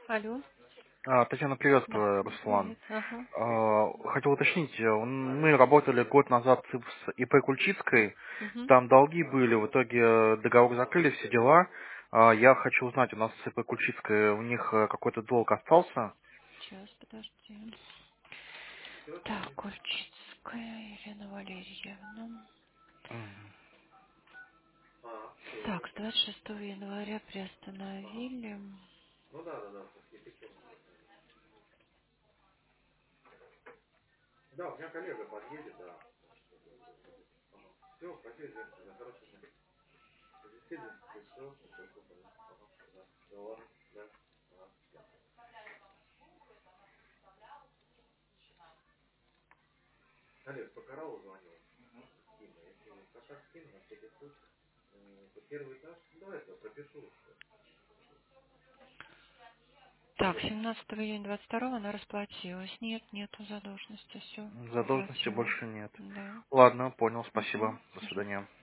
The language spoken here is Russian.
Алло. Татьяна, Да, приветствую, Руслан. привет. Ага. Хотел уточнить, мы работали год назад с ИП Кульчицкой, Угу. там долги были, в итоге договор закрыли, все дела. Я хочу узнать, у нас с ИП Кульчицкой, у них какой-то долг остался? Сейчас, подожди. Так, Кульчицкая Елена Валерьевна. Мгм. Так, с 26 января приостановили. Так, 17 июня 22 она расплатилась. Нет, нету задолженности. Все, Задолженности заплатила. больше нет. Да. Ладно, понял, Угу. спасибо, до Угу. свидания.